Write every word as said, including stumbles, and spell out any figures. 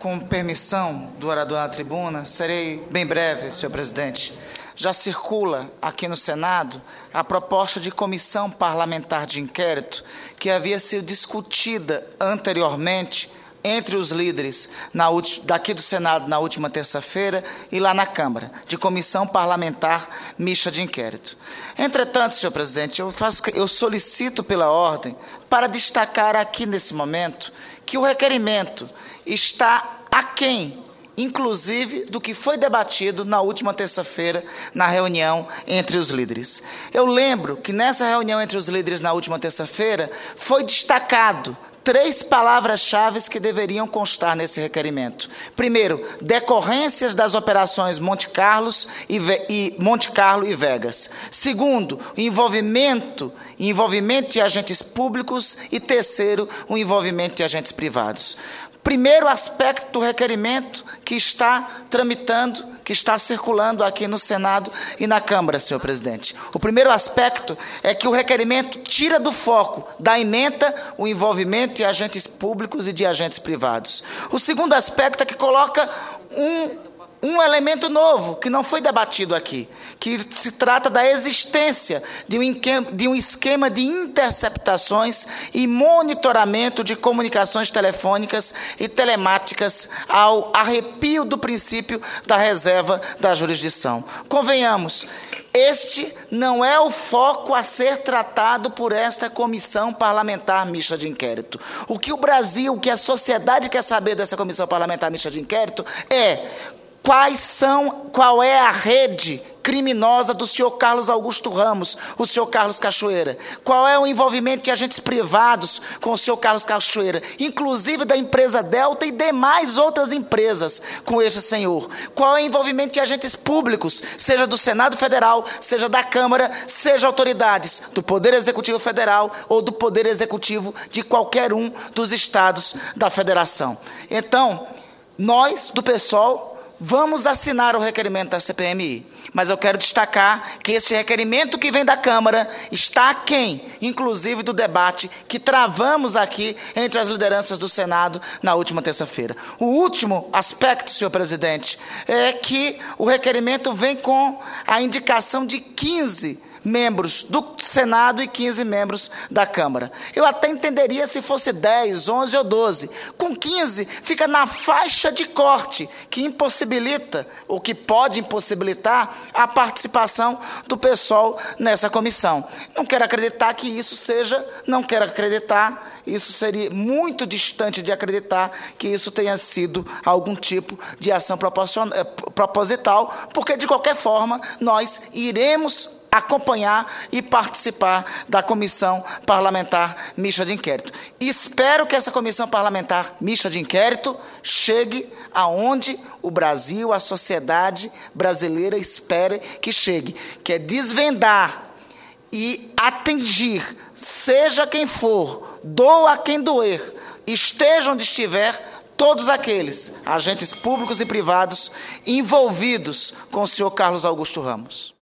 Com permissão do orador na tribuna, serei bem breve, senhor presidente. Já circula aqui no Senado a proposta de comissão parlamentar de inquérito que havia sido discutida anteriormente entre os líderes na daqui do Senado na última terça-feira e lá na Câmara, de comissão parlamentar mista de inquérito. Entretanto, senhor presidente, eu, faço, eu solicito pela ordem para destacar aqui nesse momento que o requerimento está aquém, inclusive, do que foi debatido na última terça-feira na reunião entre os líderes. Eu lembro que nessa reunião entre os líderes na última terça-feira foi destacado três palavras-chave que deveriam constar nesse requerimento. Primeiro, decorrências das operações Monte Carlos e, e Monte Carlo e Vegas. Segundo, envolvimento, envolvimento de agentes públicos. E terceiro, o envolvimento de agentes privados. Primeiro aspecto do requerimento que está tramitando, que está circulando aqui no Senado e na Câmara, senhor presidente. O primeiro aspecto é que o requerimento tira do foco da ementa o envolvimento de agentes públicos e de agentes privados. O segundo aspecto é que coloca um... Um elemento novo, que não foi debatido aqui, que se trata da existência de um, de um esquema de interceptações e monitoramento de comunicações telefônicas e telemáticas ao arrepio do princípio da reserva da jurisdição. Convenhamos, este não é o foco a ser tratado por esta comissão parlamentar mista de inquérito. O que o Brasil, o que a sociedade quer saber dessa comissão parlamentar mista de inquérito é quais são, qual é a rede criminosa do senhor Carlos Augusto Ramos, o senhor Carlos Cachoeira. Qual é o envolvimento de agentes privados com o senhor Carlos Cachoeira, inclusive da empresa Delta e demais outras empresas com este senhor. Qual é o envolvimento de agentes públicos, seja do Senado Federal, seja da Câmara, seja autoridades do Poder Executivo Federal ou do Poder Executivo de qualquer um dos estados da Federação. Então, nós, do PSOL, vamos assinar o requerimento da C P M I, mas eu quero destacar que esse requerimento que vem da Câmara está aquém, inclusive do debate que travamos aqui entre as lideranças do Senado na última terça-feira. O último aspecto, senhor presidente, é que o requerimento vem com a indicação de quinze membros do Senado e quinze membros da Câmara. Eu até entenderia se fosse dez, onze ou doze. Com quinze, fica na faixa de corte, que impossibilita, ou que pode impossibilitar, a participação do pessoal nessa comissão. Não quero acreditar que isso seja, não quero acreditar, isso seria muito distante de acreditar que isso tenha sido algum tipo de ação proposital, porque, de qualquer forma, nós iremos acompanhar e participar da comissão parlamentar mista de inquérito. Espero que essa comissão parlamentar mista de inquérito chegue aonde o Brasil, a sociedade brasileira espera que chegue, que é desvendar e atingir, seja quem for, doa quem doer, esteja onde estiver, todos aqueles agentes públicos e privados envolvidos com o senhor Carlos Augusto Ramos.